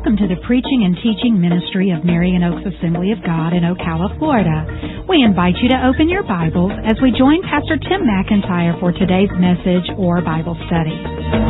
Welcome to the preaching and teaching ministry of Marion Oaks Assembly of God in Ocala, Florida. We invite you to open your Bibles as we join Pastor Tim McIntyre for today's message or Bible study.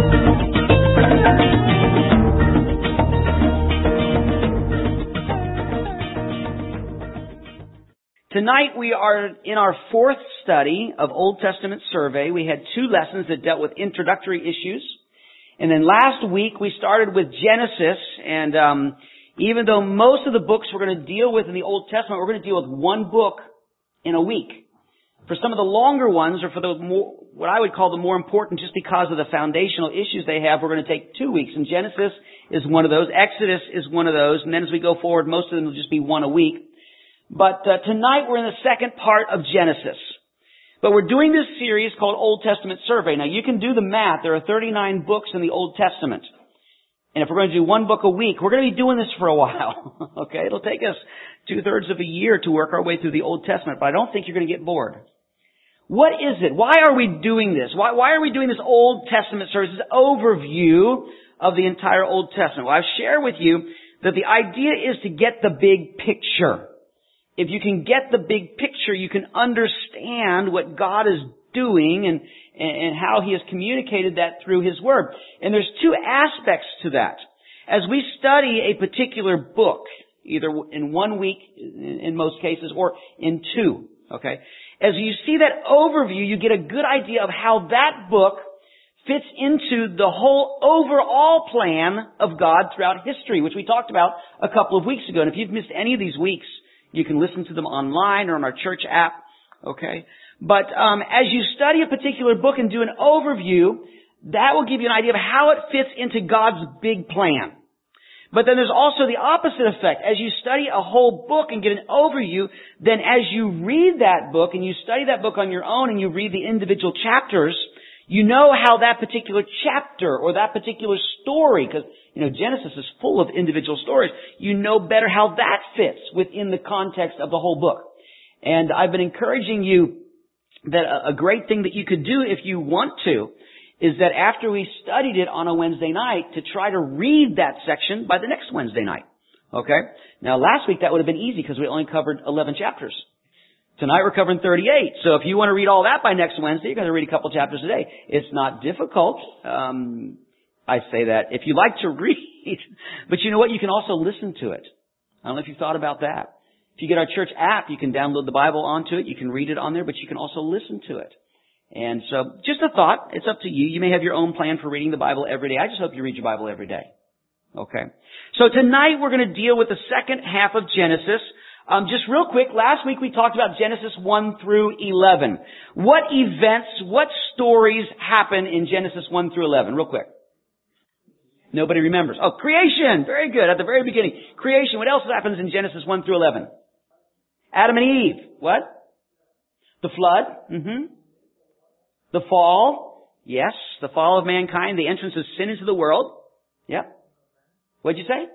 Tonight we are in our fourth study of Old Testament survey. We had two lessons that dealt with introductory issues. And then last week we started with Genesis, and even though most of the books we're going to deal with in the Old Testament, we're going to deal with one book in a week. For some of the longer ones, or for the more, what I would call the more important, just because of the foundational issues they have, we're going to take 2 weeks. And Genesis is one of those. Exodus is one of those. And then as we go forward, most of them will just be one a week. But tonight we're in the second part of Genesis. But we're doing this series called Old Testament Survey. Now you can do the math. There are 39 books in the Old Testament. And if we're going to do one book a week, we're going to be doing this for a while. Okay? It'll take us 2/3 of a year to work our way through the Old Testament, but I don't think you're going to get bored. What is it? Why are we doing this? Why are we doing this Old Testament survey, this overview of the entire Old Testament? Well, I've shared with you that the idea is to get the big picture. If you can get the big picture, you can understand what God is doing and how He has communicated that through His Word. And there's two aspects to that. As we study a particular book, either in 1 week in most cases or in 2, okay? As you see that overview, you get a good idea of how that book fits into the whole overall plan of God throughout history, which we talked about a couple of weeks ago. And if you've missed any of these weeks, you can listen to them online or on our church app, okay? But as you study a particular book and do an overview, that will give you an idea of how it fits into God's big plan. But then there's also the opposite effect. As you study a whole book and get an overview, then as you read that book and you study that book on your own and you read the individual chapters, you know how that particular chapter or that particular story, because, Genesis is full of individual stories, you know better how that fits within the context of the whole book. And I've been encouraging you that a great thing that you could do if you want to is that after we studied it on a Wednesday night, to try to read that section by the next Wednesday night. Okay? Now last week that would have been easy because we only covered 11 chapters. Tonight we're covering 38. So if you want to read all that by next Wednesday, you're going to read a couple chapters a day. It's not difficult. I say that if you like to read. But you know what? You can also listen to it. I don't know if you've thought about that. If you get our church app, you can download the Bible onto it. You can read it on there, but you can also listen to it. And so just a thought. It's up to you. You may have your own plan for reading the Bible every day. I just hope you read your Bible every day. Okay. So tonight we're going to deal with the second half of Genesis. Just real quick, last week we talked about Genesis 1 through 11. What events, what stories happen in Genesis 1 through 11? Real quick. Nobody remembers. Oh, creation! Very good. At the very beginning. Creation. What else happens in Genesis 1 through 11? Adam and Eve. What? The flood. The fall. Yes. The fall of mankind. The entrance of sin into the world. Yep. What'd you say?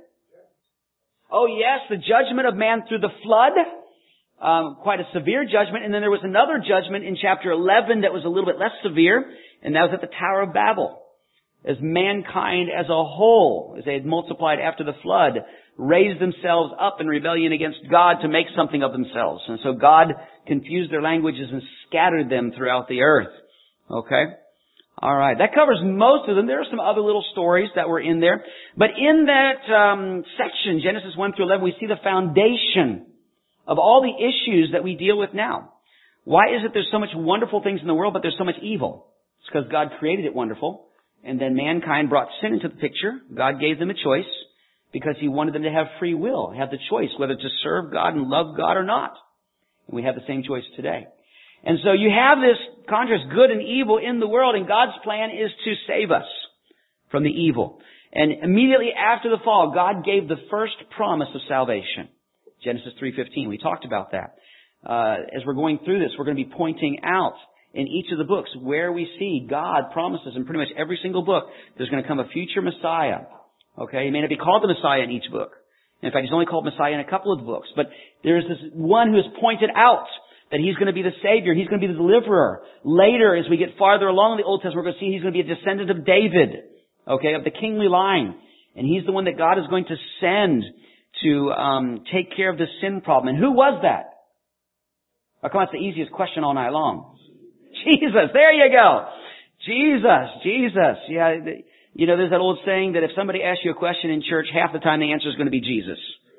Oh yes, the judgment of man through the flood. Quite a severe judgment. And then there was another judgment in chapter 11 that was a little bit less severe. And that was at the Tower of Babel. As mankind as a whole, as they had multiplied after the flood, raised themselves up in rebellion against God to make something of themselves. And so God confused their languages and scattered them throughout the earth. Okay? All right. That covers most of them. There are some other little stories that were in there. But in that section, Genesis 1 through 11, we see the foundation of all the issues that we deal with now. Why is it there's so much wonderful things in the world, but there's so much evil? It's because God created it wonderful. And then mankind brought sin into the picture. God gave them a choice because He wanted them to have free will, have the choice whether to serve God and love God or not. And we have the same choice today. And so you have this contrast, good and evil in the world, and God's plan is to save us from the evil. And immediately after the fall, God gave the first promise of salvation. Genesis 3:15, we talked about that. As we're going through this, we're going to be pointing out in each of the books where we see God promises in pretty much every single book there's going to come a future Messiah. Okay? He may not be called the Messiah in each book. In fact, He's only called Messiah in a couple of the books. But there's this one who is pointed out that He's going to be the Savior. He's going to be the deliverer. Later, as we get farther along in the Old Testament, we're going to see He's going to be a descendant of David. Okay? Of the kingly line. And He's the one that God is going to send to take care of the sin problem. And who was that? Oh, come on, it's the easiest question all night long. Jesus, there you go. Jesus. Yeah, you know, there's that old saying that if somebody asks you a question in church, half the time the answer is going to be Jesus.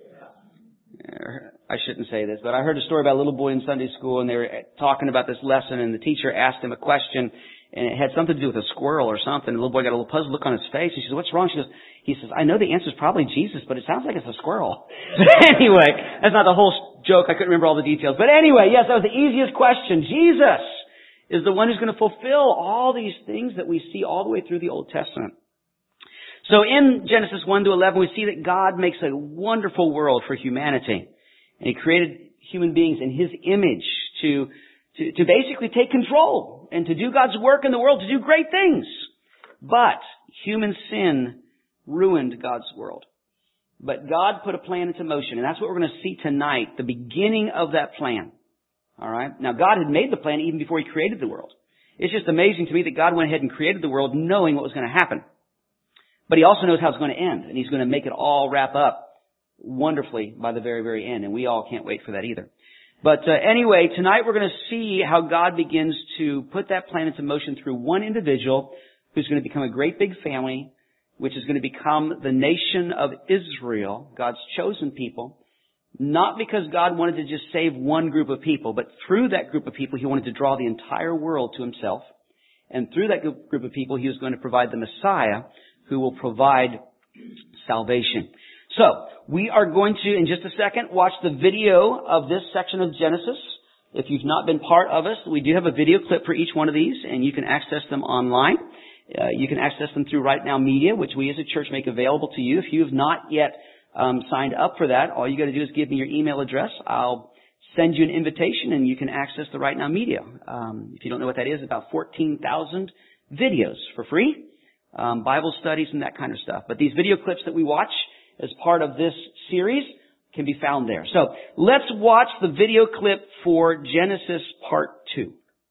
I shouldn't say this, but I heard a story about a little boy in Sunday school, and they were talking about this lesson, and the teacher asked him a question, and it had something to do with a squirrel or something. The little boy got a little puzzled look on his face. He says, "What's wrong?" He says, "I know the answer is probably Jesus, but it sounds like it's a squirrel." Anyway, that's not the whole joke. I couldn't remember all the details. But anyway, yes, that was the easiest question. Jesus is the one who's going to fulfill all these things that we see all the way through the Old Testament. So in Genesis 1 to 11, we see that God makes a wonderful world for humanity. And He created human beings in His image to basically take control and to do God's work in the world, to do great things. But human sin ruined God's world. But God put a plan into motion, and that's what we're going to see tonight, the beginning of that plan. All right? Now, God had made the plan even before He created the world. It's just amazing to me that God went ahead and created the world knowing what was going to happen. But He also knows how it's going to end, and He's going to make it all wrap up wonderfully by the very, very end, and we all can't wait for that either. But anyway, tonight we're going to see how God begins to put that plan into motion through one individual who's going to become a great big family, which is going to become the nation of Israel, God's chosen people, not because God wanted to just save one group of people, but through that group of people He wanted to draw the entire world to Himself. And through that group of people He was going to provide the Messiah who will provide salvation. So, we are going to, in just a second, watch the video of this section of Genesis. If you've not been part of us, we do have a video clip for each one of these, and you can access them online. You can access them through Right Now Media, which we as a church make available to you. If you have not yet signed up for that, all you got to do is give me your email address. I'll send you an invitation, and you can access the Right Now Media. If you don't know what that is, about 14,000 videos for free, Bible studies and that kind of stuff. But these video clips that we watch as part of this series can be found there. So let's watch the video clip for Genesis Part 2.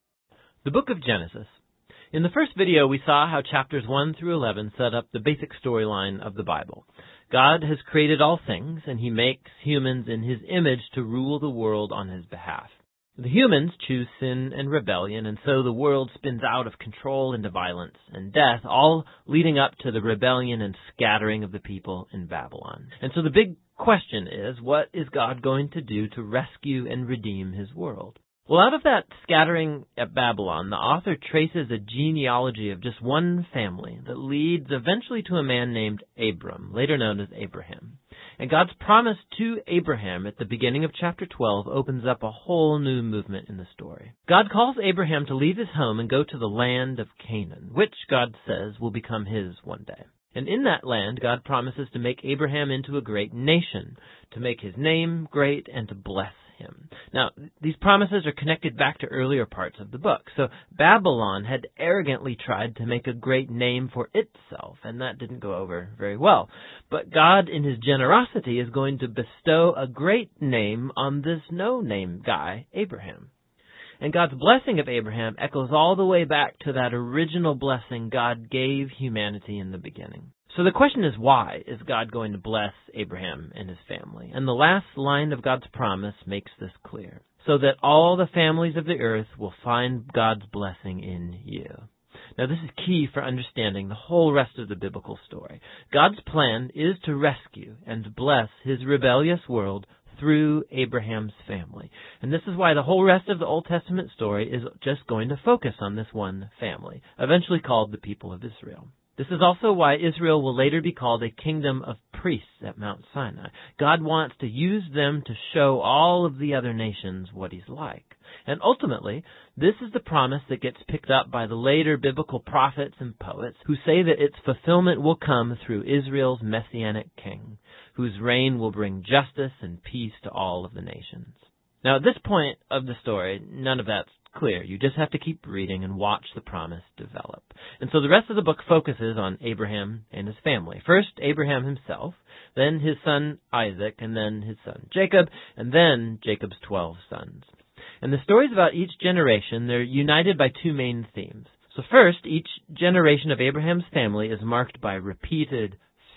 The book of Genesis. In the first video, we saw how chapters 1 through 11 set up the basic storyline of the Bible. God has created all things, and He makes humans in His image to rule the world on His behalf. The humans choose sin and rebellion, and so the world spins out of control into violence and death, all leading up to the rebellion and scattering of the people in Babylon. And so the big question is, what is God going to do to rescue and redeem His world? Well, out of that scattering at Babylon, the author traces a genealogy of just one family that leads eventually to a man named Abram, later known as Abraham. And God's promise to Abraham at the beginning of chapter 12 opens up a whole new movement in the story. God calls Abraham to leave his home and go to the land of Canaan, which, God says, will become his one day. And in that land, God promises to make Abraham into a great nation, to make his name great, and to bless him. Now, these promises are connected back to earlier parts of the book. So Babylon had arrogantly tried to make a great name for itself, and that didn't go over very well. But God, in His generosity, is going to bestow a great name on this no-name guy, Abraham. And God's blessing of Abraham echoes all the way back to that original blessing God gave humanity in the beginning. So the question is, why is God going to bless Abraham and his family? And the last line of God's promise makes this clear. So that all the families of the earth will find God's blessing in you. Now this is key for understanding the whole rest of the biblical story. God's plan is to rescue and bless His rebellious world through Abraham's family. And this is why the whole rest of the Old Testament story is just going to focus on this one family, eventually called the people of Israel. This is also why Israel will later be called a kingdom of priests at Mount Sinai. God wants to use them to show all of the other nations what He's like. And ultimately, this is the promise that gets picked up by the later biblical prophets and poets who say that its fulfillment will come through Israel's messianic king, whose reign will bring justice and peace to all of the nations. Now, at this point of the story, none of that's clear. You just have to keep reading and watch the promise develop. And so the rest of the book focuses on Abraham and his family. First, Abraham himself, then his son Isaac, and then his son Jacob, and then Jacob's 12 sons. And the stories about each generation, they're united by two main themes. So first, each generation of Abraham's family is marked by repeated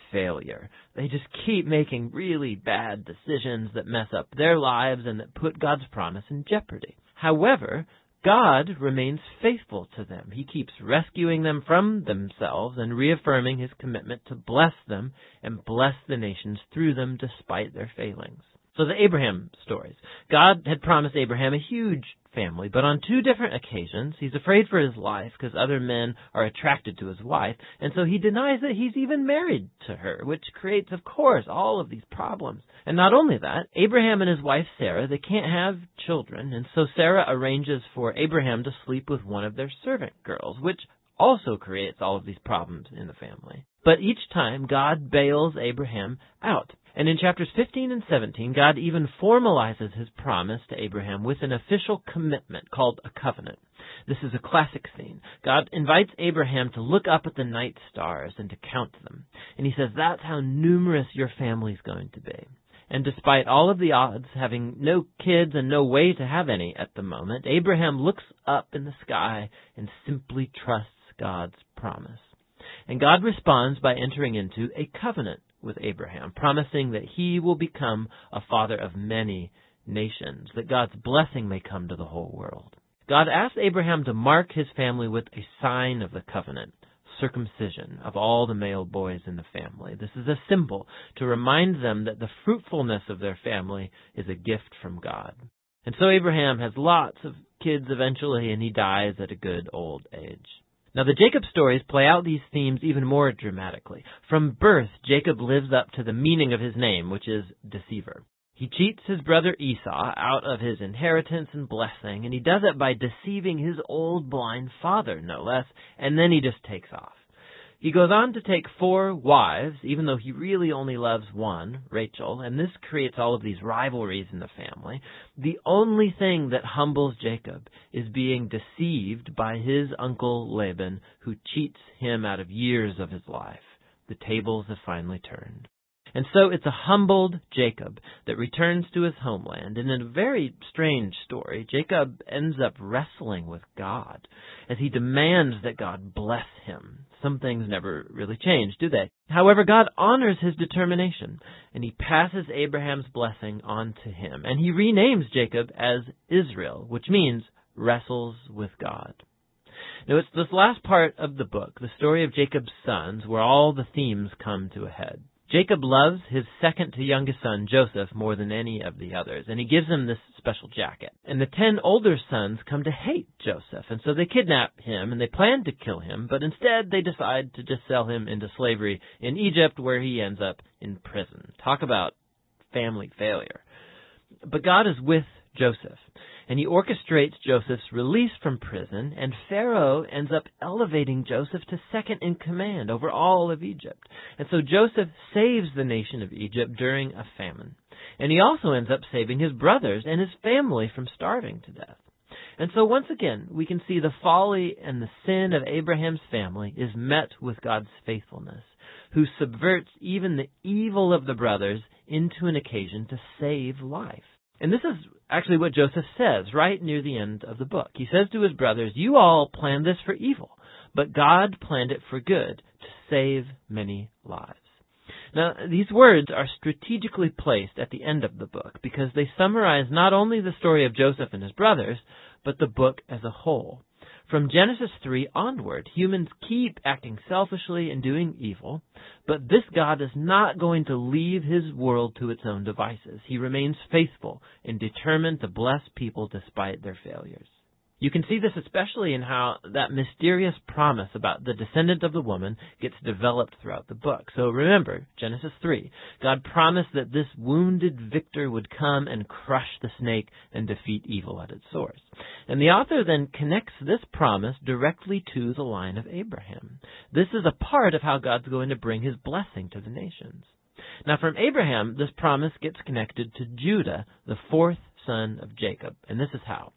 failure. They just keep making really bad decisions that mess up their lives and that put God's promise in jeopardy. However, God remains faithful to them. He keeps rescuing them from themselves and reaffirming His commitment to bless them and bless the nations through them despite their failings. So the Abraham stories. God had promised Abraham a huge family, but on 2 different occasions, he's afraid for his life because other men are attracted to his wife, and so he denies that he's even married to her, which creates, of course, all of these problems. And not only that, Abraham and his wife Sarah, they can't have children, and so Sarah arranges for Abraham to sleep with one of their servant girls, which also creates all of these problems in the family. But each time, God bails Abraham out. And in chapters 15 and 17, God even formalizes His promise to Abraham with an official commitment called a covenant. This is a classic scene. God invites Abraham to look up at the night stars and to count them. And He says, that's how numerous your family's going to be. And despite all of the odds, having no kids and no way to have any at the moment, Abraham looks up in the sky and simply trusts God's promise. And God responds by entering into a covenant with Abraham, promising that he will become a father of many nations, that God's blessing may come to the whole world. God asked Abraham to mark his family with a sign of the covenant, circumcision of all the male boys in the family. This is a symbol to remind them that the fruitfulness of their family is a gift from God. And so Abraham has lots of kids eventually, and he dies at a good old age. Now, the Jacob stories play out these themes even more dramatically. From birth, Jacob lives up to the meaning of his name, which is deceiver. He cheats his brother Esau out of his inheritance and blessing, and he does it by deceiving his old blind father, no less, and then he just takes off. He goes on to take 4 wives, even though he really only loves one, Rachel, and this creates all of these rivalries in the family. The only thing that humbles Jacob is being deceived by his uncle Laban, who cheats him out of years of his life. The tables have finally turned. And so it's a humbled Jacob that returns to his homeland. And in a very strange story, Jacob ends up wrestling with God as he demands that God bless him. Some things never really change, do they? However, God honors his determination, and he passes Abraham's blessing on to him. And he renames Jacob as Israel, which means wrestles with God. Now, it's this last part of the book, the story of Jacob's sons, where all the themes come to a head. Jacob loves his second-to-youngest son, Joseph, more than any of the others, and he gives him this special jacket. And the 10 older sons come to hate Joseph, and so they kidnap him, and they plan to kill him, but instead they decide to just sell him into slavery in Egypt, where he ends up in prison. Talk about family failure. But God is with Joseph, and he orchestrates Joseph's release from prison, and Pharaoh ends up elevating Joseph to second in command over all of Egypt. And so Joseph saves the nation of Egypt during a famine. And he also ends up saving his brothers and his family from starving to death. And so once again, we can see the folly and the sin of Abraham's family is met with God's faithfulness, who subverts even the evil of the brothers into an occasion to save life. And this is actually what Joseph says right near the end of the book. He says to his brothers, "You all planned this for evil, but God planned it for good, to save many lives." Now, these words are strategically placed at the end of the book because they summarize not only the story of Joseph and his brothers, but the book as a whole. From Genesis 3 onward, humans keep acting selfishly and doing evil, but this God is not going to leave his world to its own devices. He remains faithful and determined to bless people despite their failures. You can see this especially in how that mysterious promise about the descendant of the woman gets developed throughout the book. So remember, Genesis 3, God promised that this wounded victor would come and crush the snake and defeat evil at its source. And the author then connects this promise directly to the line of Abraham. This is a part of how God's going to bring his blessing to the nations. Now from Abraham, this promise gets connected to Judah, the 4th son of Jacob. And this is how.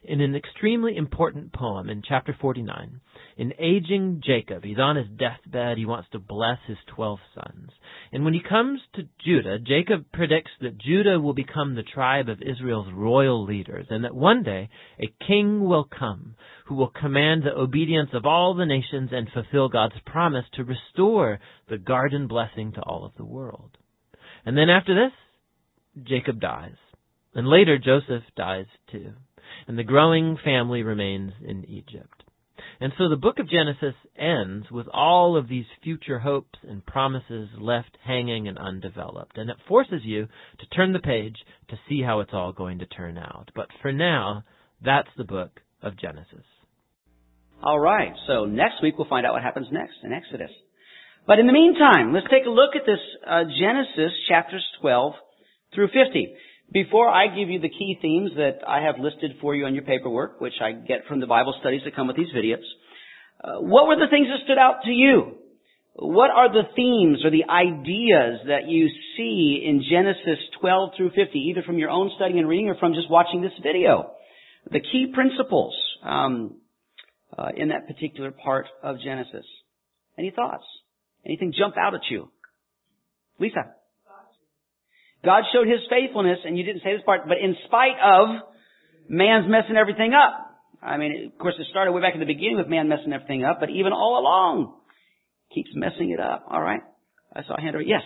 In an extremely important poem in chapter 49, in aging Jacob, he's on his deathbed, he wants to bless his 12 sons. And when he comes to Judah, Jacob predicts that Judah will become the tribe of Israel's royal leaders, and that one day a king will come who will command the obedience of all the nations and fulfill God's promise to restore the garden blessing to all of the world. And then after this, Jacob dies. And later Joseph dies too. And the growing family remains in Egypt. And so the book of Genesis ends with all of these future hopes and promises left hanging and undeveloped. And it forces you to turn the page to see how it's all going to turn out. But for now, that's the book of Genesis. All right, so next week we'll find out what happens next in Exodus. But in the meantime, let's take a look at this Genesis chapters 12 through 50. Before I give you the key themes that I have listed for you on your paperwork, which I get from the Bible studies that come with these videos, what were the things that stood out to you? What are the themes or the ideas that you see in Genesis 12 through 50, either from your own study and reading or from just watching this video? The key principles in that particular part of Genesis. Any thoughts? Anything jump out at you? Lisa? God showed His faithfulness, and you didn't say this part, but in spite of man's messing everything up. I mean, of course, it started way back in the beginning with man messing everything up, but even all along, keeps messing it up. All right. I saw a hand over. Yes.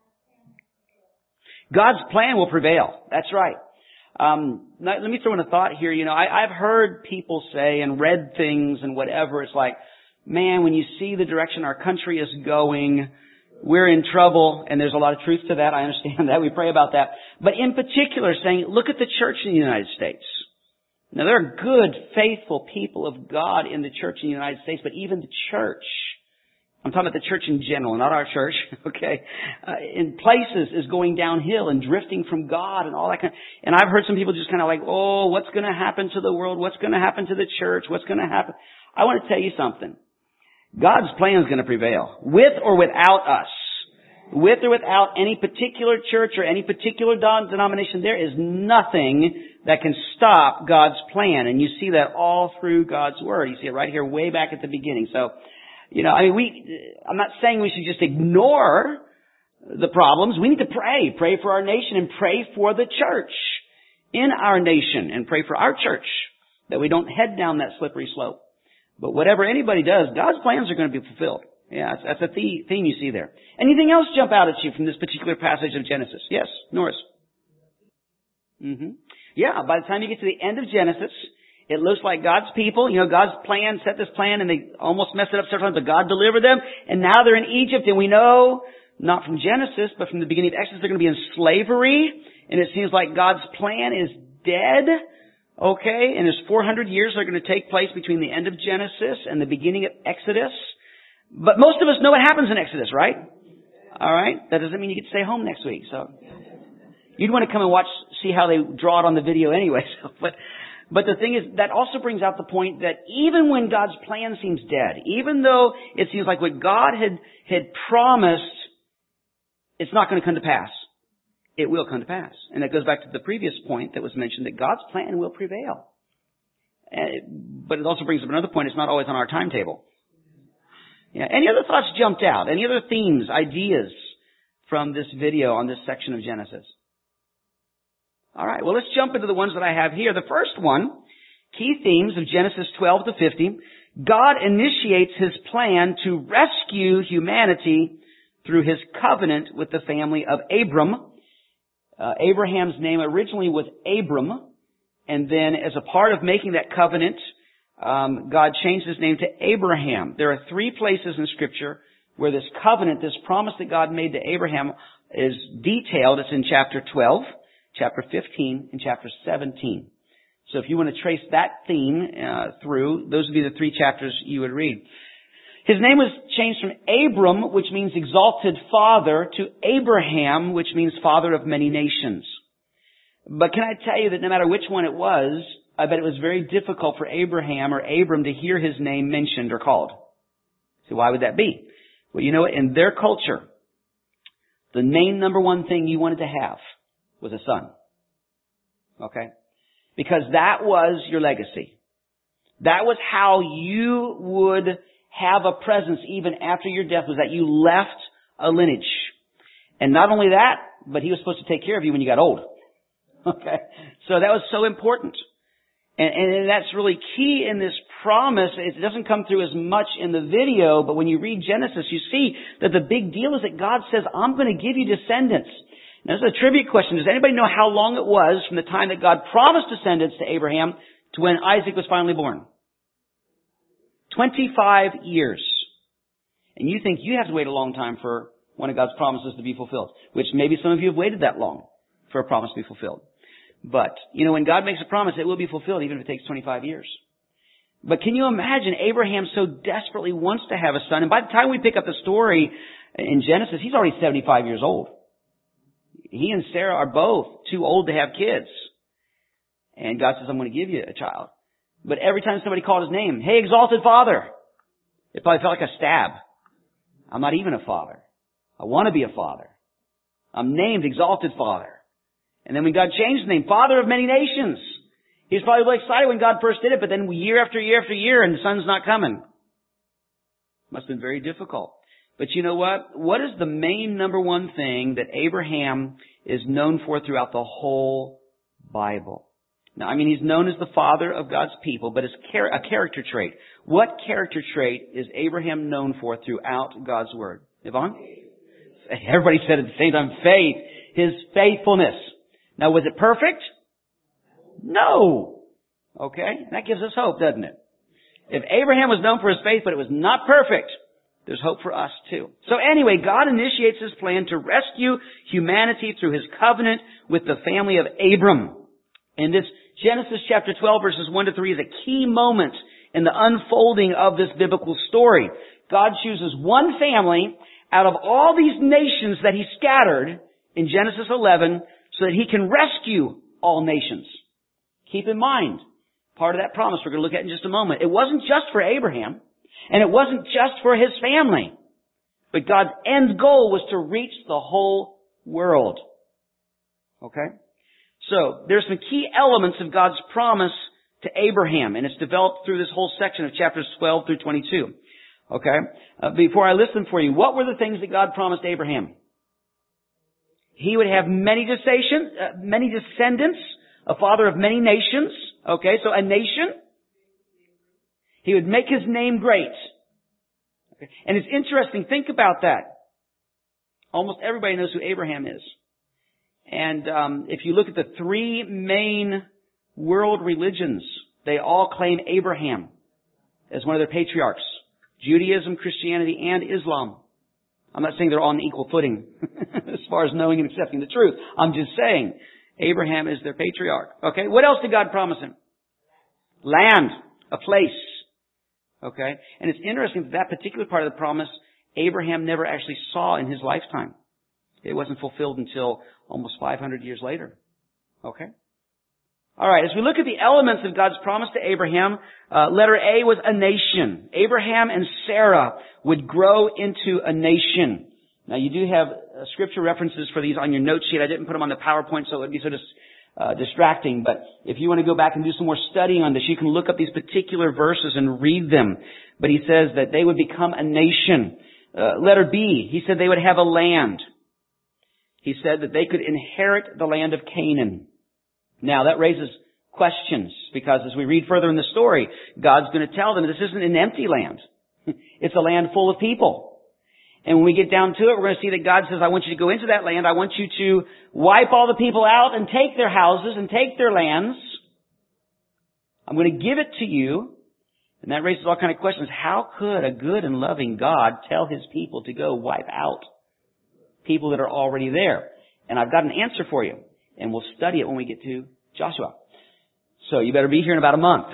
God's plan will prevail. That's right. Let me throw in a thought here. You know, I've heard people say and read things and whatever. It's like, man, when you see the direction our country is going, we're in trouble, and there's a lot of truth to that. I understand that. We pray about that. But in particular, saying, look at the church in the United States. Now, there are good, faithful people of God in the church in the United States, but even the church, I'm talking about the church in general, not our church, okay, in places is going downhill and drifting from God and all that kind of, and I've heard some people just kind of like, oh, what's going to happen to the world? What's going to happen to the church? What's going to happen? I want to tell you something. God's plan is going to prevail, with or without us. With or without any particular church or any particular denomination, there is nothing that can stop God's plan. And you see that all through God's Word. You see it right here way back at the beginning. So, you know, I mean, I'm not saying we should just ignore the problems. We need to pray. Pray for our nation and pray for the church in our nation and pray for our church that we don't head down that slippery slope. But whatever anybody does, God's plans are going to be fulfilled. Yeah, that's a theme you see there. Anything else jump out at you from this particular passage of Genesis? Yes, Norris? Yeah, by the time you get to the end of Genesis, it looks like God's people, you know, God's plan, set this plan, and they almost messed it up several times, but God delivered them, and now they're in Egypt, and we know, not from Genesis, but from the beginning of Exodus, they're going to be in slavery, and it seems like God's plan is dead. Okay, and there's 400 years that are going to take place between the end of Genesis and the beginning of Exodus. But most of us know what happens in Exodus, right? All right? That doesn't mean you get to stay home next week. So you'd want to come and see how they draw it on the video anyway. So, but the thing is, that also brings out the point that even when God's plan seems dead, even though it seems like what God had promised, it's not going to come to pass. It will come to pass. And that goes back to the previous point that was mentioned, that God's plan will prevail. But it also brings up another point. It's not always on our timetable. Yeah. Any other thoughts jumped out? Any other themes, ideas from this video on this section of Genesis? All right. Well, let's jump into the ones that I have here. The first one, key themes of Genesis 12 to 50. God initiates His plan to rescue humanity through His covenant with the family of Abram. Abraham's name originally was Abram, and then as a part of making that covenant, God changed his name to Abraham. There are 3 places in Scripture where this covenant, this promise that God made to Abraham is detailed. It's in chapter 12, chapter 15, and chapter 17. So if you want to trace that theme through, those would be the 3 chapters you would read. His name was changed from Abram, which means exalted father, to Abraham, which means father of many nations. But can I tell you that no matter which one it was, I bet it was very difficult for Abraham or Abram to hear his name mentioned or called. So why would that be? Well, you know what? In their culture, the main number one thing you wanted to have was a son. Okay? Because that was your legacy. That was how you would have a presence even after your death, was that you left a lineage. And not only that, but He was supposed to take care of you when you got old. Okay? So that was so important. And that's really key in this promise. It doesn't come through as much in the video, but when you read Genesis, you see that the big deal is that God says, I'm going to give you descendants. Now, this is a trivia question. Does anybody know how long it was from the time that God promised descendants to Abraham to when Isaac was finally born? 25 years. And you think you have to wait a long time for one of God's promises to be fulfilled, which maybe some of you have waited that long for a promise to be fulfilled. But, when God makes a promise, it will be fulfilled even if it takes 25 years. But can you imagine Abraham so desperately wants to have a son, and by the time we pick up the story in Genesis, he's already 75 years old. He and Sarah are both too old to have kids. And God says, I'm going to give you a child. But every time somebody called his name, hey, exalted father, it probably felt like a stab. I'm not even a father. I want to be a father. I'm named exalted father. And then when God changed the name, Father of many nations, he was probably really excited when God first did it, but then year after year after year, and the son's not coming. Must have been very difficult. But you know what? What is the main number one thing that Abraham is known for throughout the whole Bible? Now, he's known as the father of God's people, but it's a character trait. What character trait is Abraham known for throughout God's Word? Yvonne? Everybody said at the same time, faith. His faithfulness. Now, was it perfect? No. Okay? That gives us hope, doesn't it? If Abraham was known for his faith, but it was not perfect, there's hope for us too. So anyway, God initiates His plan to rescue humanity through His covenant with the family of Abram. And this Genesis chapter 12 verses 1 to 3 is a key moment in the unfolding of this biblical story. God chooses one family out of all these nations that He scattered in Genesis 11 so that He can rescue all nations. Keep in mind, part of that promise we're going to look at in just a moment. It wasn't just for Abraham, and it wasn't just for his family, but God's end goal was to reach the whole world. Okay? So, there's some key elements of God's promise to Abraham, and it's developed through this whole section of chapters 12 through 22. Okay? Before I list them for you, what were the things that God promised Abraham? He would have many descendants, a father of many nations. Okay, so a nation. He would make His name great. Okay. And it's interesting, think about that. Almost everybody knows who Abraham is. And if you look at the three main world religions, they all claim Abraham as one of their patriarchs. Judaism, Christianity, and Islam. I'm not saying they're all on equal footing as far as knowing and accepting the truth. I'm just saying Abraham is their patriarch. Okay, what else did God promise him? Land, a place. Okay, and it's interesting that particular part of the promise Abraham never actually saw in his lifetime. It wasn't fulfilled until almost 500 years later. Okay? Alright, as we look at the elements of God's promise to Abraham, letter A was a nation. Abraham and Sarah would grow into a nation. Now you do have scripture references for these on your note sheet. I didn't put them on the PowerPoint so it would be sort of distracting, but if you want to go back and do some more studying on this, you can look up these particular verses and read them. But he says that they would become a nation. Letter B, he said they would have a land. He said that they could inherit the land of Canaan. Now that raises questions because as we read further in the story, God's going to tell them this isn't an empty land. It's a land full of people. And when we get down to it, we're going to see that God says, I want you to go into that land. I want you to wipe all the people out and take their houses and take their lands. I'm going to give it to you. And that raises all kinds of questions. How could a good and loving God tell His people to go wipe out people that are already there? And I've got an answer for you. And we'll study it when we get to Joshua. So you better be here in about a month.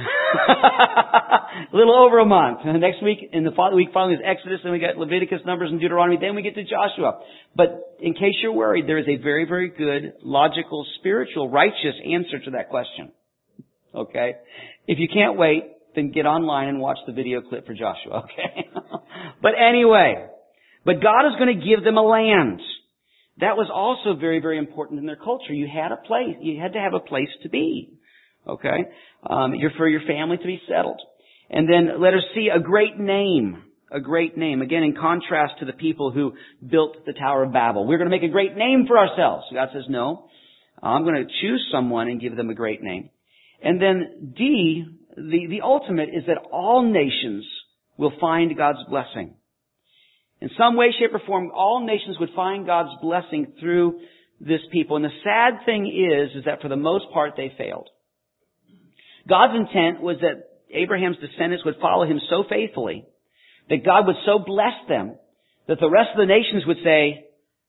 A little over a month. And the next week, in the week following is Exodus, then we got Leviticus, Numbers, and Deuteronomy, then we get to Joshua. But in case you're worried, there is a very, very good, logical, spiritual, righteous answer to that question. Okay? If you can't wait, then get online and watch the video clip for Joshua, okay? But anyway, but God is going to give them a land. That was also very, very important in their culture. You had a place. You had to have a place to be. Okay? You're for your family to be settled. And then letter C, a great name. A great name. Again, in contrast to the people who built the Tower of Babel. We're going to make a great name for ourselves. God says, no. I'm going to choose someone and give them a great name. And then D, the ultimate is that all nations will find God's blessing. In some way, shape, or form, all nations would find God's blessing through this people. And the sad thing is that for the most part, they failed. God's intent was that Abraham's descendants would follow him so faithfully that God would so bless them that the rest of the nations would say,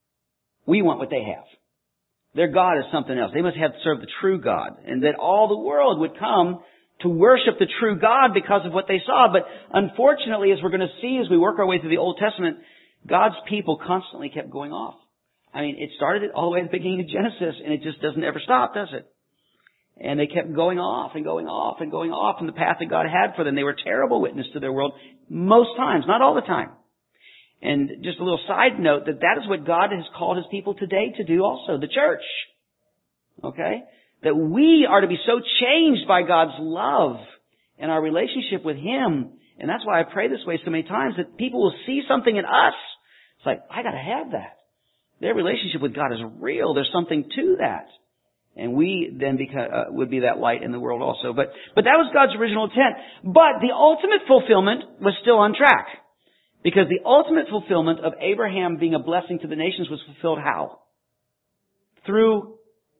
we want what they have. Their God is something else. They must have served the true God. And that all the world would come to worship the true God because of what they saw. But unfortunately, as we're going to see as we work our way through the Old Testament, God's people constantly kept going off. I mean, it started all the way at the beginning of Genesis, and it just doesn't ever stop, does it? And they kept going off and going off and going off from the path that God had for them. They were a terrible witness to their world most times, not all the time. And just a little side note that is what God has called His people today to do also, the church. Okay? That we are to be so changed by God's love and our relationship with Him. And that's why I pray this way so many times, that people will see something in us. It's like, I gotta have that. Their relationship with God is real. There's something to that. And we then would be that light in the world also. But that was God's original intent. But the ultimate fulfillment was still on track. Because the ultimate fulfillment of Abraham being a blessing to the nations was fulfilled how? Through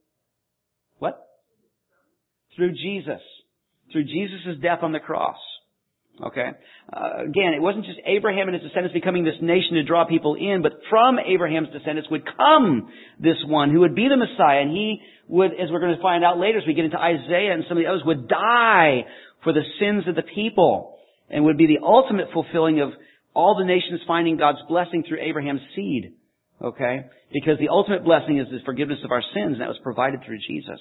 what? Through Jesus. Through Jesus' death on the cross. Okay? Again, it wasn't just Abraham and his descendants becoming this nation to draw people in, but from Abraham's descendants would come this one who would be the Messiah. And he would, as we're going to find out later as we get into Isaiah and some of the others, would die for the sins of the people. And would be the ultimate fulfilling of all the nations finding God's blessing through Abraham's seed. Okay? Because the ultimate blessing is the forgiveness of our sins, and that was provided through Jesus.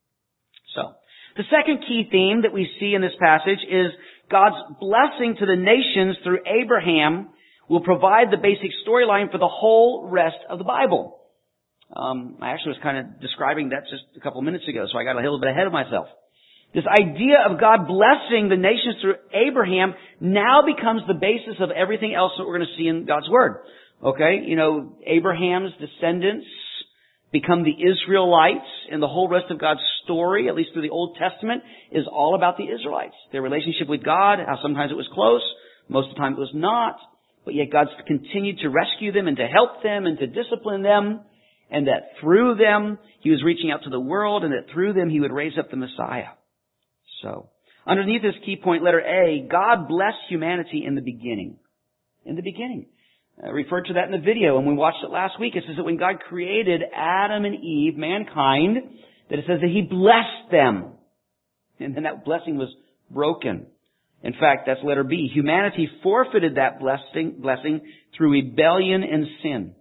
So, the second key theme that we see in this passage is God's blessing to the nations through Abraham will provide the basic storyline for the whole rest of the Bible. I actually was kind of describing that just a couple of minutes ago, so I got a little bit ahead of myself. This idea of God blessing the nations through Abraham now becomes the basis of everything else that we're going to see in God's Word. Okay? You know, Abraham's descendants become the Israelites, and the whole rest of God's story, at least through the Old Testament, is all about the Israelites. Their relationship with God, how sometimes it was close, most of the time it was not, but yet God's continued to rescue them and to help them and to discipline them, and that through them He was reaching out to the world, and that through them He would raise up the Messiah. So, underneath this key point, letter A, God blessed humanity in the beginning. In the beginning. I referred to that in the video, and we watched it last week. It says that when God created Adam and Eve, mankind, that it says that He blessed them. And then that blessing was broken. In fact, that's letter B. Humanity forfeited that blessing through rebellion and sin.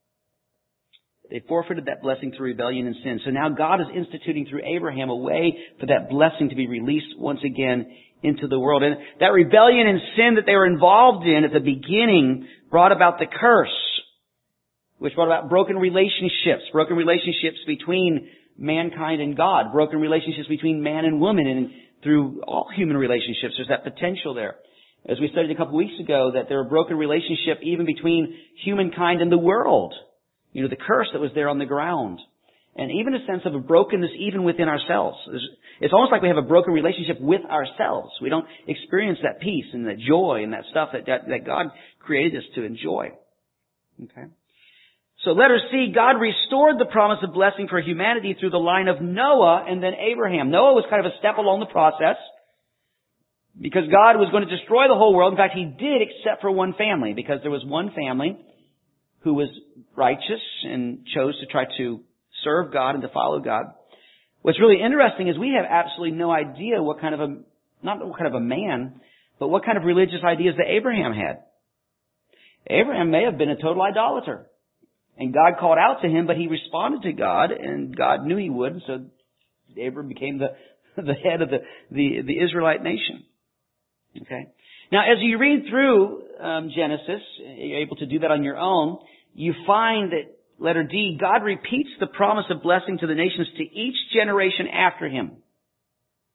They forfeited that blessing through rebellion and sin. So now God is instituting through Abraham a way for that blessing to be released once again into the world. And that rebellion and sin that they were involved in at the beginning brought about the curse, which brought about broken relationships between mankind and God, broken relationships between man and woman, and through all human relationships, there's that potential there. As we studied a couple weeks ago, that there are broken relationships even between humankind and the world. You know, the curse that was there on the ground. And even a sense of a brokenness even within ourselves. It's almost like we have a broken relationship with ourselves. We don't experience that peace and that joy and that stuff that God created us to enjoy. Okay? So letter C, God restored the promise of blessing for humanity through the line of Noah and then Abraham. Noah was kind of a step along the process because God was going to destroy the whole world. In fact, He did except for one family, because there was one family who was righteous and chose to try to serve God and to follow God. What's really interesting is we have absolutely no idea what kind of a man, but what kind of religious ideas that Abraham had. Abraham may have been a total idolater. And God called out to him, but he responded to God, and God knew he would, so Abraham became the head of the Israelite nation. Okay? Now, as you read through Genesis, you're able to do that on your own, you find that, letter D, God repeats the promise of blessing to the nations to each generation after him.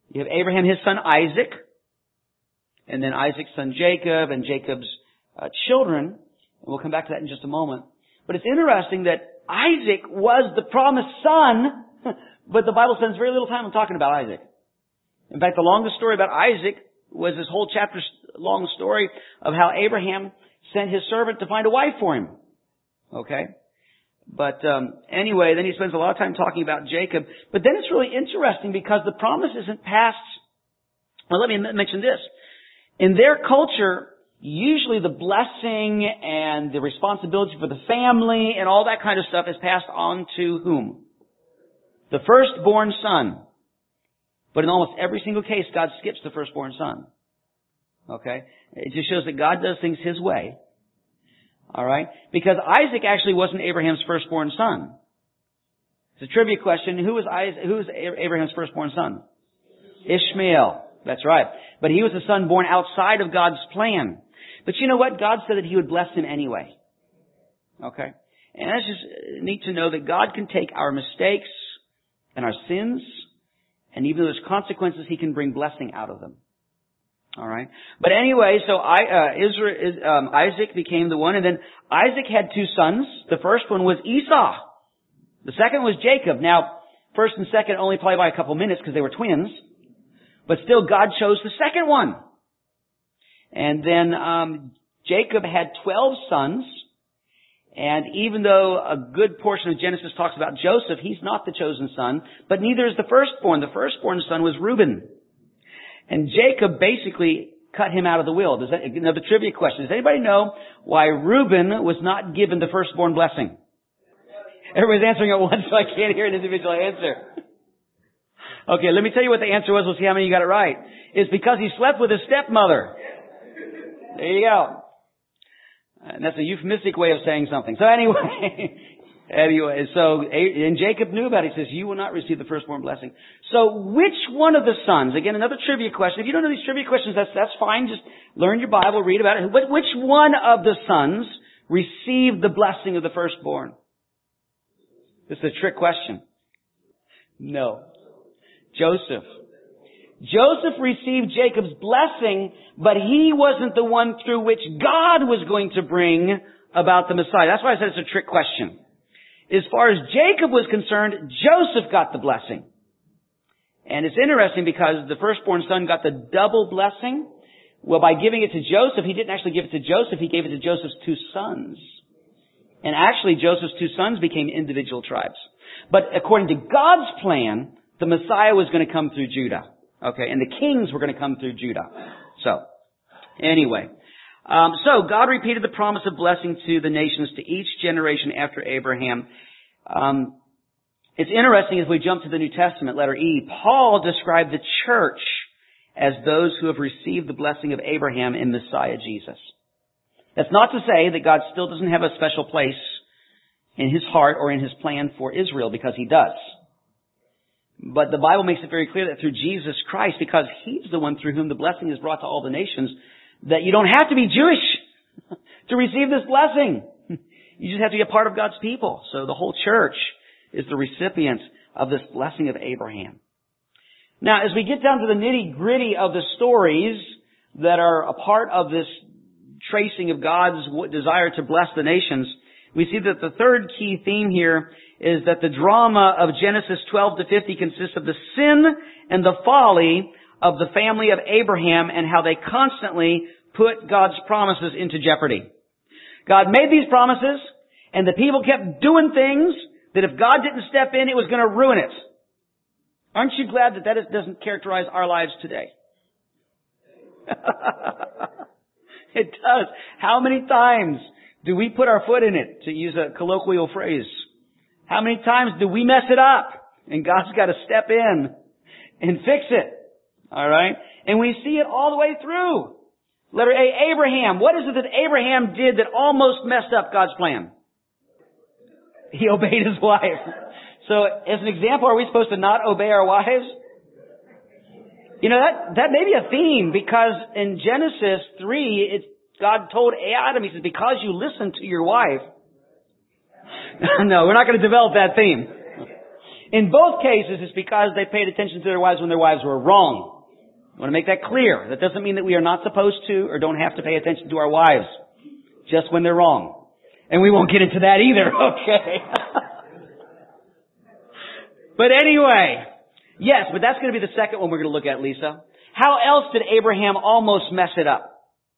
You have Abraham, his son Isaac, and then Isaac's son Jacob, and Jacob's children. And we'll come back to that in just a moment. But it's interesting that Isaac was the promised son, but the Bible spends very little time on talking about Isaac. In fact, the longest story about Isaac was this whole chapter long story of how Abraham sent his servant to find a wife for him. Okay? But anyway, then he spends a lot of time talking about Jacob. But then it's really interesting because the promise isn't passed. Well, let me mention this. In their culture, usually the blessing and the responsibility for the family and all that kind of stuff is passed on to whom? The firstborn son. But in almost every single case, God skips the firstborn son. Okay? It just shows that God does things His way. Alright? Because Isaac actually wasn't Abraham's firstborn son. It's a trivia question. Who was Abraham's firstborn son? Ishmael. That's right. But he was a son born outside of God's plan. But you know what? God said that He would bless him anyway. Okay? And that's just neat to know that God can take our mistakes and our sins, and even though there's consequences, He can bring blessing out of them. Alright? But anyway, so Isaac became the one, and then Isaac had two sons. The first one was Esau. The second was Jacob. Now, first and second only probably by a couple minutes because they were twins. But still, God chose the second one. And then Jacob had 12 sons. And even though a good portion of Genesis talks about Joseph, he's not the chosen son. But neither is the firstborn. The firstborn son was Reuben. And Jacob basically cut him out of the will. Another trivia question. Does anybody know why Reuben was not given the firstborn blessing? Everybody's answering at once, so I can't hear an individual answer. Okay, let me tell you what the answer was. We'll see how many you got it right. It's because he slept with his stepmother. There you go. And that's a euphemistic way of saying something. So anyway, and Jacob knew about it. He says, you will not receive the firstborn blessing. So which one of the sons, again, another trivia question. If you don't know these trivia questions, that's fine. Just learn your Bible, read about it. But which one of the sons received the blessing of the firstborn? This is a trick question. No. Joseph. Joseph received Jacob's blessing, but he wasn't the one through which God was going to bring about the Messiah. That's why I said it's a trick question. As far as Jacob was concerned, Joseph got the blessing. And it's interesting because the firstborn son got the double blessing. Well, by giving it to Joseph, he didn't actually give it to Joseph, he gave it to Joseph's two sons. And actually, Joseph's two sons became individual tribes. But according to God's plan, the Messiah was going to come through Judah. Okay, and the kings were going to come through Judah. So, anyway. So, God repeated the promise of blessing to the nations to each generation after Abraham. It's interesting as we jump to the New Testament, letter E, Paul described the church as those who have received the blessing of Abraham in Messiah Jesus. That's not to say that God still doesn't have a special place in His heart or in His plan for Israel, because He does. But the Bible makes it very clear that through Jesus Christ, because He's the one through whom the blessing is brought to all the nations, that you don't have to be Jewish to receive this blessing. You just have to be a part of God's people. So the whole church is the recipient of this blessing of Abraham. Now, as we get down to the nitty-gritty of the stories that are a part of this tracing of God's desire to bless the nations, we see that the third key theme here is that the drama of Genesis 12 to 50 consists of the sin and the folly of the family of Abraham and how they constantly put God's promises into jeopardy. God made these promises, and the people kept doing things that if God didn't step in, it was going to ruin it. Aren't you glad that doesn't characterize our lives today? It does. How many times do we put our foot in it, to use a colloquial phrase? How many times do we mess it up? And God's got to step in and fix it. Alright? And we see it all the way through. Letter A, Abraham. What is it that Abraham did that almost messed up God's plan? He obeyed his wife. So, as an example, are we supposed to not obey our wives? You know, that may be a theme, because in Genesis 3, God told Adam, He says, because you listen to your wife. No, we're not going to develop that theme. In both cases, it's because they paid attention to their wives when their wives were wrong. I want to make that clear. That doesn't mean that we are not supposed to or don't have to pay attention to our wives just when they're wrong. And we won't get into that either, okay? But anyway, yes, but that's going to be the second one we're going to look at, Lisa. How else did Abraham almost mess it up?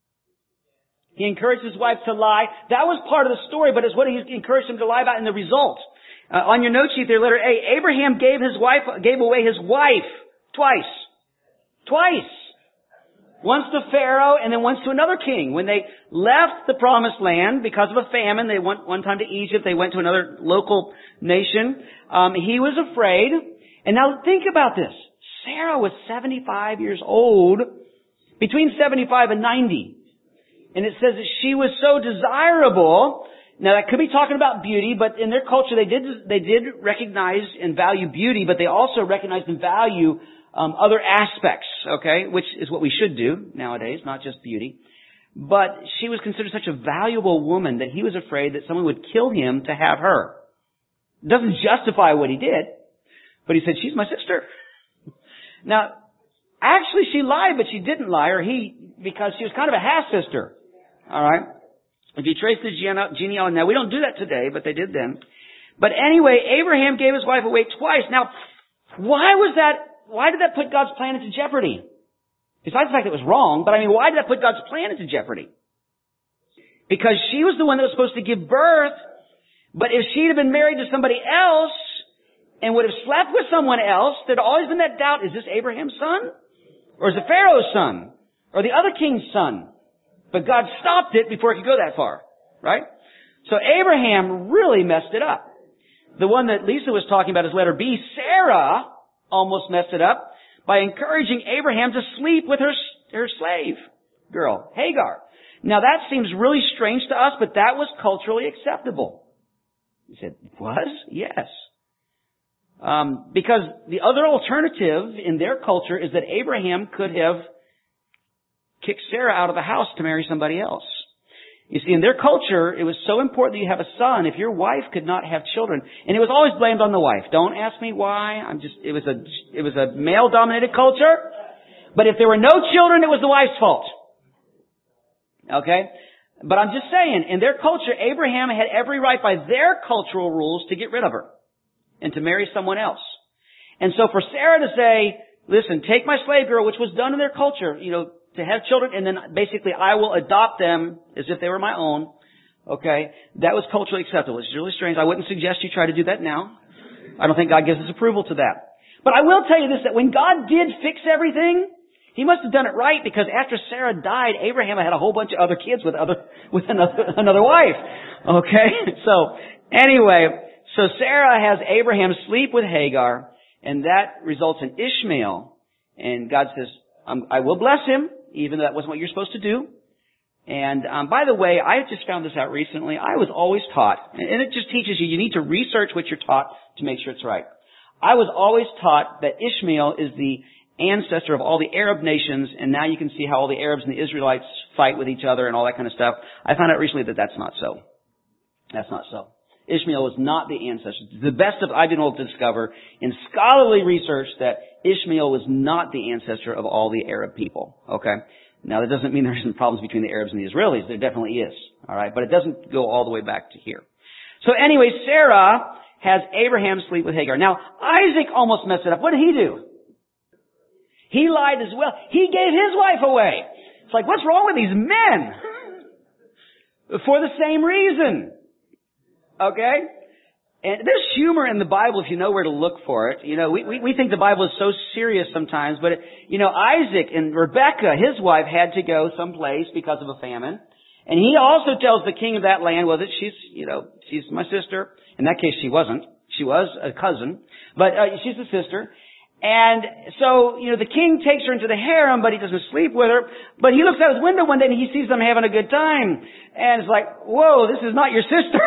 He encouraged his wife to lie. That was part of the story, but it's what he encouraged him to lie about in the result. On your note sheet there, letter A, Abraham gave away his wife twice. Twice. Once to Pharaoh and then once to another king. When they left the promised land because of a famine, they went one time to Egypt, they went to another local nation. He was afraid. And now think about this. Sarah was 75 years old, between 75 and 90. And it says that she was so desirable. Now that could be talking about beauty, but in their culture they did recognize and value beauty, but they also recognized and value other aspects, okay, which is what we should do nowadays, not just beauty. But she was considered such a valuable woman that he was afraid that someone would kill him to have her. It doesn't justify what he did, but he said, she's my sister. Now, actually she lied, but she didn't lie, because she was kind of a half-sister. All right? If you trace the genealogy, now we don't do that today, but they did then. But anyway, Abraham gave his wife away twice. Now, why did that put God's plan into jeopardy? Besides the fact that it was wrong, but why did that put God's plan into jeopardy? Because she was the one that was supposed to give birth, but if she'd have been married to somebody else and would have slept with someone else, there'd always been that doubt, is this Abraham's son? Or is it Pharaoh's son? Or the other king's son? But God stopped it before it could go that far, right? So Abraham really messed it up. The one that Lisa was talking about is letter B. Sarah almost messed it up by encouraging Abraham to sleep with her slave girl, Hagar. Now that seems really strange to us, but that was culturally acceptable. You said, was? Yes. Because the other alternative in their culture is that Abraham could have kicked Sarah out of the house to marry somebody else. You see, in their culture, it was so important that you have a son if your wife could not have children. And it was always blamed on the wife. Don't ask me why. It was a male-dominated culture. But if there were no children, it was the wife's fault. Okay? But I'm just saying, in their culture, Abraham had every right by their cultural rules to get rid of her and to marry someone else. And so for Sarah to say, listen, take my slave girl, which was done in their culture, to have children, and then basically I will adopt them as if they were my own. Okay? That was culturally acceptable. It's really strange. I wouldn't suggest you try to do that now. I don't think God gives his approval to that. But I will tell you this, that when God did fix everything, he must have done it right, because after Sarah died, Abraham had a whole bunch of other kids with another wife. Okay? So, anyway, so Sarah has Abraham sleep with Hagar, and that results in Ishmael. And God says, I will bless him, even though that wasn't what you're supposed to do. And by the way, I just found this out recently. I was always taught, and it just teaches you need to research what you're taught to make sure it's right. I was always taught that Ishmael is the ancestor of all the Arab nations, and now you can see how all the Arabs and the Israelites fight with each other and all that kind of stuff. I found out recently that that's not so. That's not so. Ishmael was not the ancestor. The best of I've been able to discover in scholarly research that Ishmael was not the ancestor of all the Arab people. Okay? Now that doesn't mean there isn't problems between the Arabs and the Israelis. There definitely is. Alright? But it doesn't go all the way back to here. So anyway, Sarah has Abraham sleep with Hagar. Now, Isaac almost messed it up. What did he do? He lied as well. He gave his wife away. It's like, what's wrong with these men? For the same reason. Okay? And there's humor in the Bible if you know where to look for it. We think the Bible is so serious sometimes, but Isaac and Rebekah, his wife, had to go someplace because of a famine. And he also tells the king of that land, well, that she's my sister. In that case, she wasn't. She was a cousin, but she's a sister. And so, the king takes her into the harem, but he doesn't sleep with her. But he looks out his window one day and he sees them having a good time. And it's like, whoa, this is not your sister.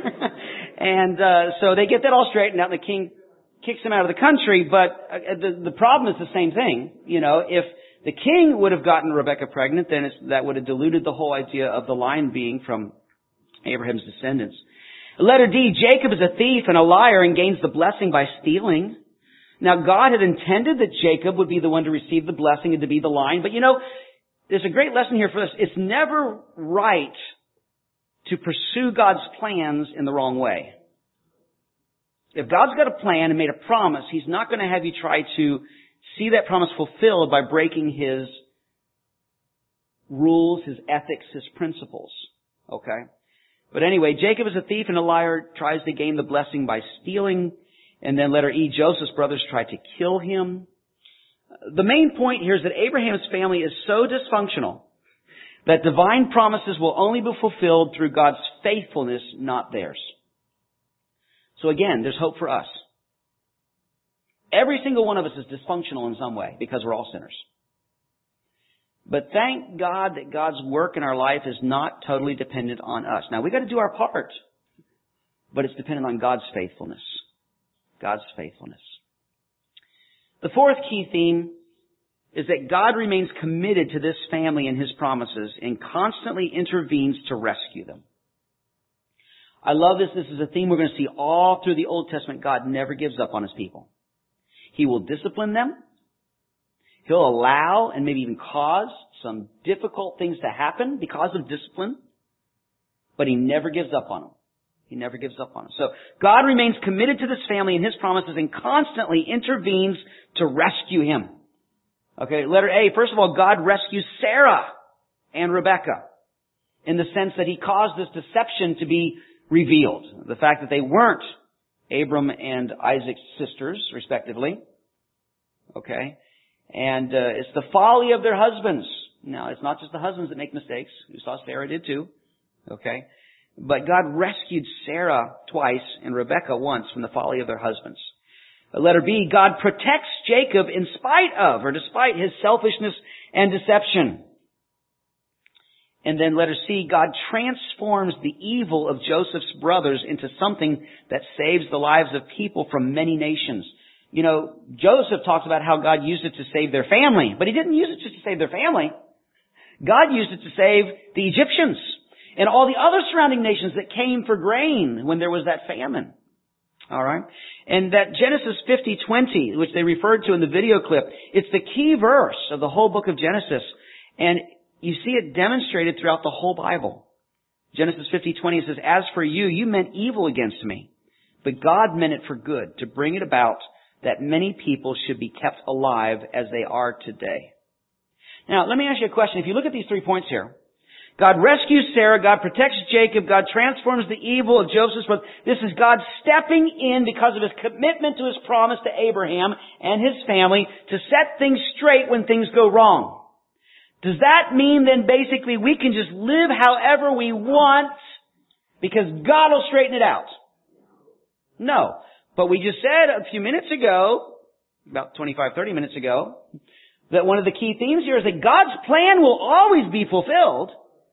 And so they get that all straightened out and the king kicks him out of the country. But the problem is the same thing. If the king would have gotten Rebekah pregnant, then that would have diluted the whole idea of the line being from Abraham's descendants. Letter D, Jacob is a thief and a liar and gains the blessing by stealing. Now, God had intended that Jacob would be the one to receive the blessing and to be the lion. But there's a great lesson here for us. It's never right to pursue God's plans in the wrong way. If God's got a plan and made a promise, He's not going to have you try to see that promise fulfilled by breaking His rules, His ethics, His principles. Okay? But anyway, Jacob is a thief and a liar, tries to gain the blessing by stealing. And then letter E, Joseph's brothers try to kill him. The main point here is that Abraham's family is so dysfunctional that divine promises will only be fulfilled through God's faithfulness, not theirs. So again, there's hope for us. Every single one of us is dysfunctional in some way because we're all sinners. But thank God that God's work in our life is not totally dependent on us. Now, we've got to do our part, but it's dependent on God's faithfulness. God's faithfulness. The fourth key theme is that God remains committed to this family and His promises and constantly intervenes to rescue them. I love this. This is a theme we're going to see all through the Old Testament. God never gives up on His people. He will discipline them. He'll allow and maybe even cause some difficult things to happen because of discipline. But He never gives up on them. He never gives up on them. So God remains committed to this family and His promises and constantly intervenes to rescue him. Okay, letter A. First of all, God rescues Sarah and Rebekah in the sense that He caused this deception to be revealed. The fact that they weren't Abram and Isaac's sisters, respectively. Okay. And it's the folly of their husbands. Now, it's not just the husbands that make mistakes. You saw Sarah did too. Okay. But God rescued Sarah twice and Rebekah once from the folly of their husbands. Letter B, God protects Jacob in spite of or despite his selfishness and deception. And then letter C, God transforms the evil of Joseph's brothers into something that saves the lives of people from many nations. Joseph talks about how God used it to save their family, but He didn't use it just to save their family. God used it to save the Egyptians and all the other surrounding nations that came for grain when there was that famine. All right? And that Genesis 50:20, which they referred to in the video clip, it's the key verse of the whole book of Genesis. And you see it demonstrated throughout the whole Bible. Genesis 50:20 says, "As for you, you meant evil against me, but God meant it for good, to bring it about that many people should be kept alive as they are today." Now, let me ask you a question. If you look at these 3 points here, God rescues Sarah, God protects Jacob, God transforms the evil of Joseph's brother. This is God stepping in because of His commitment to His promise to Abraham and his family to set things straight when things go wrong. Does that mean then basically we can just live however we want because God will straighten it out? No. But we just said a few minutes ago, about 30 minutes ago, that one of the key themes here is that God's plan will always be fulfilled.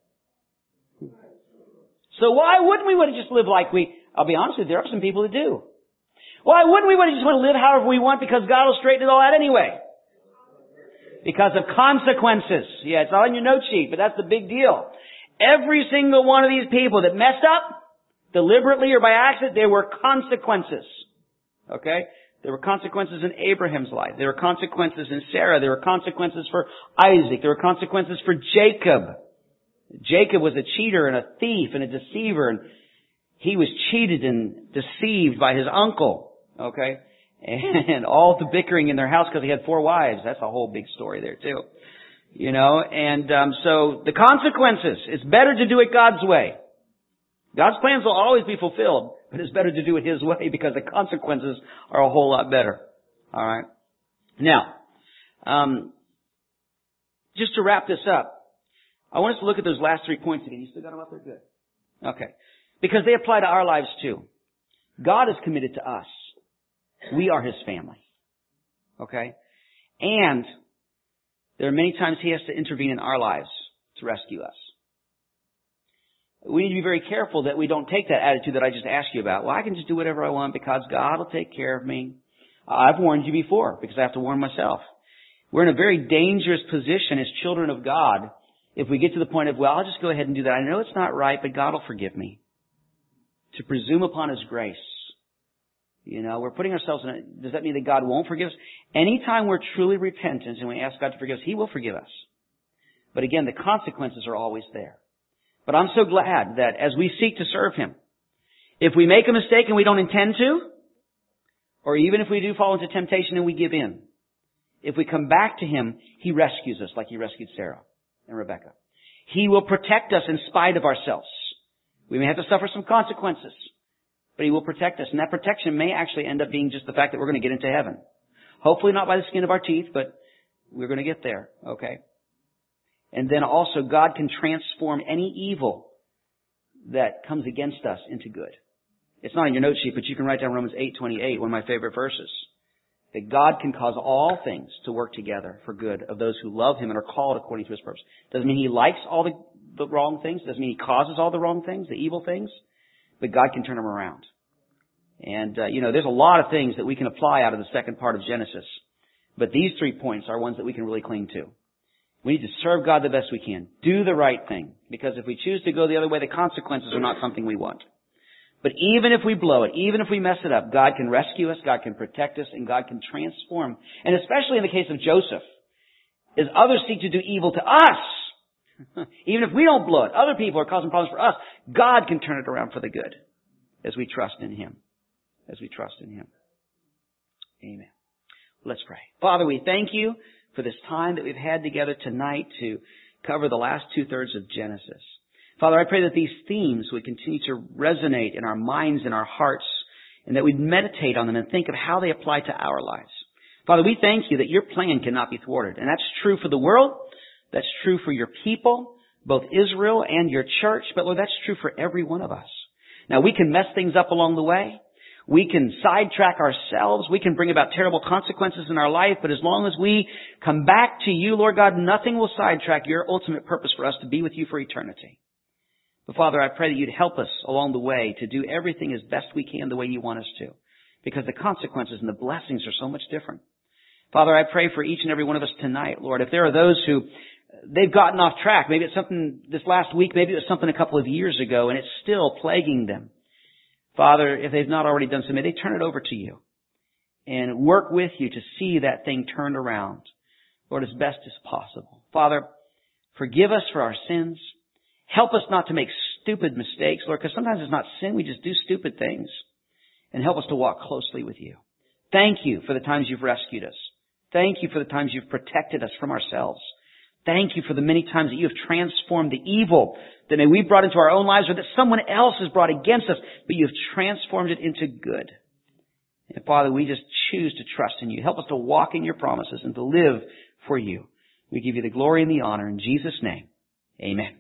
So why wouldn't we want to just live like I'll be honest with you, there are some people that do. Why wouldn't we want to just want to live however we want because God will straighten it all out anyway? Because of consequences. Yeah, it's not on your note sheet, but that's the big deal. Every single one of these people that messed up, deliberately or by accident, there were consequences. Okay? There were consequences in Abraham's life. There were consequences in Sarah. There were consequences for Isaac. There were consequences for Jacob. Jacob was a cheater and a thief and a deceiver, and he was cheated and deceived by his uncle. Okay? And all the bickering in their house because he had 4 wives. That's a whole big story there too. So the consequences, it's better to do it God's way. God's plans will always be fulfilled, but it's better to do it His way because the consequences are a whole lot better. All right. Now, just to wrap this up, I want us to look at those last 3 points again. You still got them up there? Good. Okay. Because they apply to our lives too. God is committed to us. We are His family. Okay? And there are many times He has to intervene in our lives to rescue us. We need to be very careful that we don't take that attitude that I just asked you about. Well, I can just do whatever I want because God will take care of me. I've warned you before because I have to warn myself. We're in a very dangerous position as children of God if we get to the point of, well, I'll just go ahead and do that. I know it's not right, but God will forgive me. to presume upon His grace. We're putting ourselves in does that mean that God won't forgive us? Anytime we're truly repentant and we ask God to forgive us, He will forgive us. But again, the consequences are always there. But I'm so glad that as we seek to serve Him, if we make a mistake and we don't intend to, or even if we do fall into temptation and we give in, if we come back to Him, He rescues us like He rescued Sarah and Rebekah. He will protect us in spite of ourselves. We may have to suffer some consequences, but He will protect us. And that protection may actually end up being just the fact that we're going to get into heaven. Hopefully not by the skin of our teeth, but we're going to get there, okay? And then also God can transform any evil that comes against us into good. It's not in your note sheet, but you can write down Romans 8:28, one of my favorite verses. That God can cause all things to work together for good of those who love Him and are called according to His purpose. Doesn't mean He likes all the wrong things. Doesn't mean He causes all the wrong things, the evil things. But God can turn them around. And, there's a lot of things that we can apply out of the second part of Genesis. But these 3 points are ones that we can really cling to. We need to serve God the best we can. Do the right thing. Because if we choose to go the other way, the consequences are not something we want. But even if we blow it, even if we mess it up, God can rescue us, God can protect us, and God can transform. And especially in the case of Joseph, as others seek to do evil to us, even if we don't blow it, other people are causing problems for us, God can turn it around for the good as we trust in Him. As we trust in Him. Amen. Let's pray. Father, we thank You for this time that we've had together tonight to cover the last 2/3 of Genesis. Father, I pray that these themes would continue to resonate in our minds and our hearts, and that we'd meditate on them and think of how they apply to our lives. Father, we thank You that Your plan cannot be thwarted. And that's true for the world. That's true for Your people, both Israel and Your church. But Lord, that's true for every one of us. Now, we can mess things up along the way. We can sidetrack ourselves. We can bring about terrible consequences in our life. But as long as we come back to You, Lord God, nothing will sidetrack Your ultimate purpose for us to be with You for eternity. But Father, I pray that You'd help us along the way to do everything as best we can the way You want us to. Because the consequences and the blessings are so much different. Father, I pray for each and every one of us tonight, Lord. If there are those who, they've gotten off track. Maybe it's something this last week. Maybe it was something a couple of years ago and it's still plaguing them. Father, if they've not already done so, may they turn it over to You and work with You to see that thing turned around, Lord, as best as possible. Father, forgive us for our sins. Help us not to make stupid mistakes, Lord, because sometimes it's not sin. We just do stupid things. And help us to walk closely with You. Thank You for the times You've rescued us. Thank You for the times You've protected us from ourselves. Thank You for the many times that You have transformed the evil that maybe we brought into our own lives or that someone else has brought against us, but You've transformed it into good. And Father, we just choose to trust in You. Help us to walk in Your promises and to live for You. We give You the glory and the honor in Jesus' name. Amen.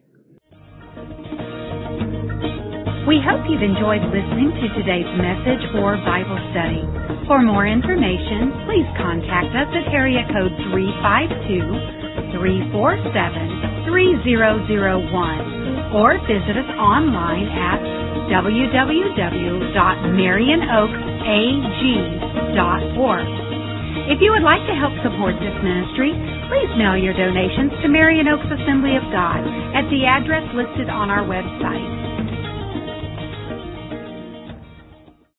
We hope you've enjoyed listening to today's message or Bible study. For more information, please contact us at area code 352-347-3001 or visit us online at www.marionoaksag.org. If you would like to help support this ministry, please mail your donations to Marion Oaks Assembly of God at the address listed on our website.